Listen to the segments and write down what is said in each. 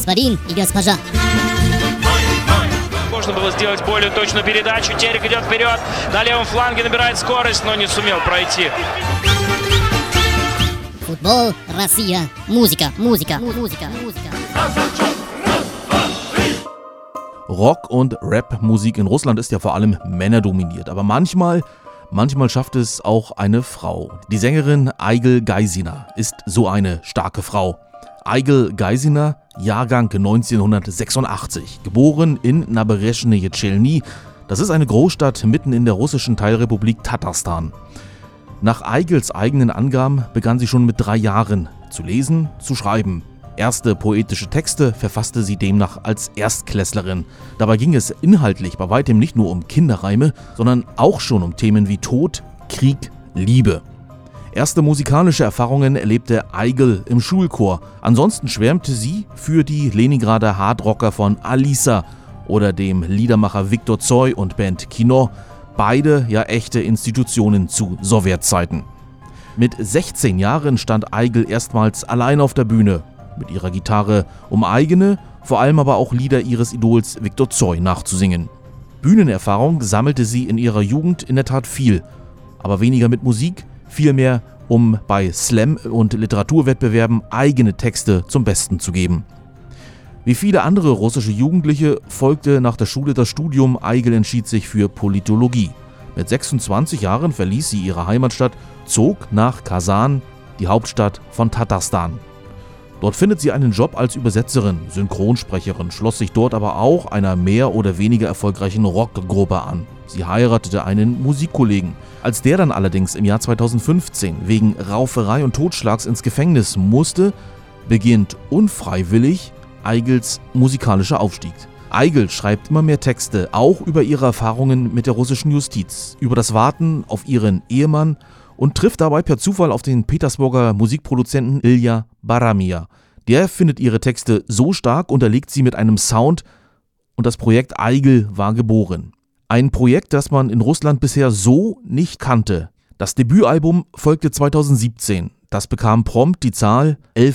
Господин и госпожа. Можно было сделать более точную передачу. Терек идет вперед. На левом фланге набирает скорость, но не сумел пройти. Футбол, Россия, музыка. Rock- und Rap-Musik in Russland ist ja vor allem männerdominiert. Aber manchmal schafft es auch eine Frau. Die Sängerin Aigul Geisina ist so eine starke Frau. Aigul Geisina, Jahrgang 1986, geboren in Naberezhnye Chelny. Das ist eine Großstadt mitten in der russischen Teilrepublik Tatarstan. Nach Aiguls eigenen Angaben begann sie schon mit 3 Jahren zu lesen, zu schreiben. Erste poetische Texte verfasste sie demnach als Erstklässlerin. Dabei ging es inhaltlich bei weitem nicht nur um Kinderreime, sondern auch schon um Themen wie Tod, Krieg, Liebe. Erste musikalische Erfahrungen erlebte Aigul im Schulchor. Ansonsten schwärmte sie für die Leningrader Hardrocker von Alisa oder dem Liedermacher Viktor Tsoi und Band Kino. Beide ja echte Institutionen zu Sowjetzeiten. Mit 16 Jahren stand Aigul erstmals allein auf der Bühne mit ihrer Gitarre, um eigene, vor allem aber auch Lieder ihres Idols Viktor Tsoi nachzusingen. Bühnenerfahrung sammelte sie in ihrer Jugend in der Tat viel, aber weniger mit Musik, vielmehr um bei Slam- und Literaturwettbewerben eigene Texte zum Besten zu geben. Wie viele andere russische Jugendliche folgte nach der Schule das Studium. Aigul entschied sich für Politologie. Mit 26 Jahren verließ sie ihre Heimatstadt, zog nach Kasan, die Hauptstadt von Tatarstan. Dort findet sie einen Job als Übersetzerin, Synchronsprecherin, schloss sich dort aber auch einer mehr oder weniger erfolgreichen Rockgruppe an. Sie heiratete einen Musikkollegen. Als der dann allerdings im Jahr 2015 wegen Rauferei und Totschlags ins Gefängnis musste, beginnt unfreiwillig Aiguls musikalischer Aufstieg. Aigul schreibt immer mehr Texte, auch über ihre Erfahrungen mit der russischen Justiz, über das Warten auf ihren Ehemann und trifft dabei per Zufall auf den Petersburger Musikproduzenten Ilya Baramia. Der findet ihre Texte so stark und erlegt sie mit einem Sound und das Projekt Aigul war geboren. Ein Projekt, das man in Russland bisher so nicht kannte. Das Debütalbum folgte 2017. Das bekam prompt die Zahl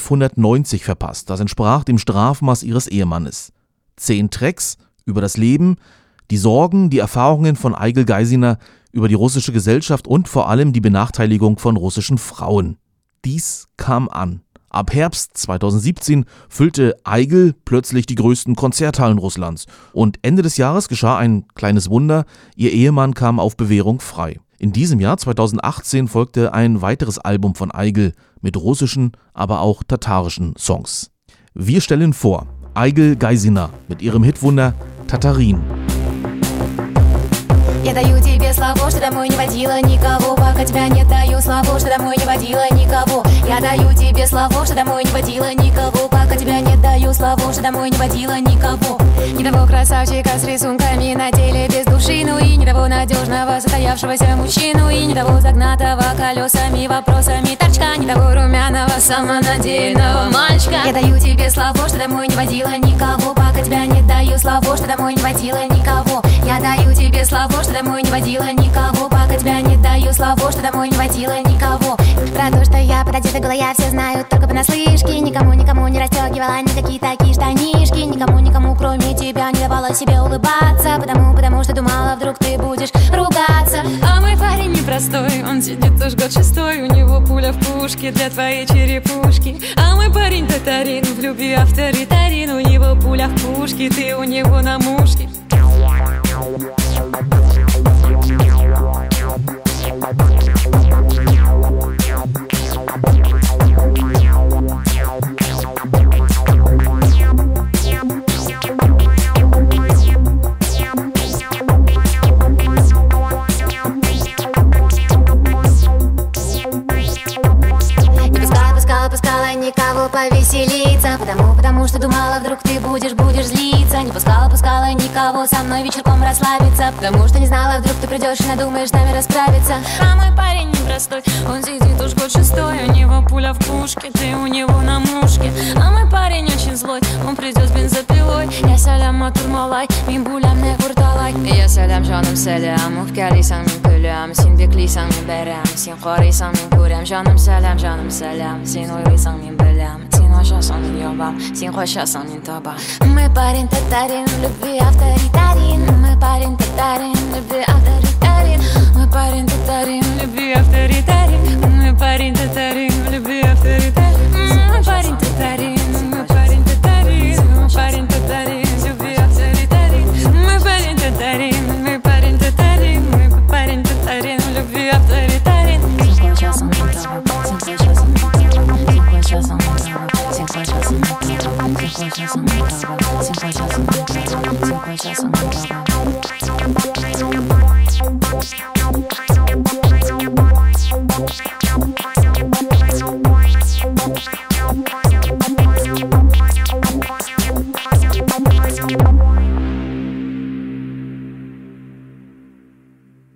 1190 verpasst. Das entsprach dem Strafmaß ihres Ehemannes. 10 Tracks über das Leben, die Sorgen, die Erfahrungen von Aigul Geisina über die russische Gesellschaft und vor allem die Benachteiligung von russischen Frauen. Dies kam an. Ab Herbst 2017 füllte Aigul plötzlich die größten Konzerthallen Russlands. Und Ende des Jahres geschah ein kleines Wunder, ihr Ehemann kam auf Bewährung frei. In diesem Jahr 2018 folgte ein weiteres Album von Aigul mit russischen, aber auch tatarischen Songs. Wir stellen vor Aigul Geisina mit ihrem Hitwunder Tatarin. Я даю тебе слово, что домой не водила никого. Пока тебя нет, даю слово, что домой не водила никого. Я даю тебе слово, что домой не водила никого. Пока тебя нет, даю слово, что домой не водила никого. Не того красавчика с рисунками на теле без души, ну и не того надежного состоявшегося мужчину, и не того загнатого колесами, вопросами торчка, не того румяного самонадеянного мальчика. Я даю тебе слово, что домой не водила никого. Пока тебя нет, даю слово, что домой не водила никого. Я даю тебе слово, что домой не водила никого. Пока тебя не даю слово, что домой не водила никого. Про то, что я пододета голая, все знают только понаслышке. Никому не расстегивала никакие такие штанишки. Никому, кроме тебя, не давала себе улыбаться. Потому что думала, вдруг ты будешь ругаться. А мой парень непростой, он сидит уж год 6. У него пуля в пушке для твоей черепушки. А мой парень татарин, в любви авторитарин. У него пуля в пушке, ты у него на мушке. Пускала никого повеселиться, потому что думала, вдруг ты будешь злиться. Не пускала никого со мной вечерком расслабиться, потому что не знала, вдруг ты придешь и надумаешь с нами расправиться. А мой парень непростой, он сидит уж год 6. У него пуля в пушке, ты у него на мушке. А мой парень очень злой, он придет с бензопилой. Я сәлем матур малай, мин бүләмне курталай. Я сәлем жаным сәлем, үпкәлисәң мин көләм. Син беклисәң мин бәрәм, син карыйсаң мин күрәм. Жаным сәлем, син ойлыйсаң мин беләм. Син но сейчас он уёбан. Синхуа, сейчас он не тоба. Мы парень татарин, в любви авторитарин. Мы парень татарин, в любви авторитарин. Мы парень татарин, в любви авторитарин. Мы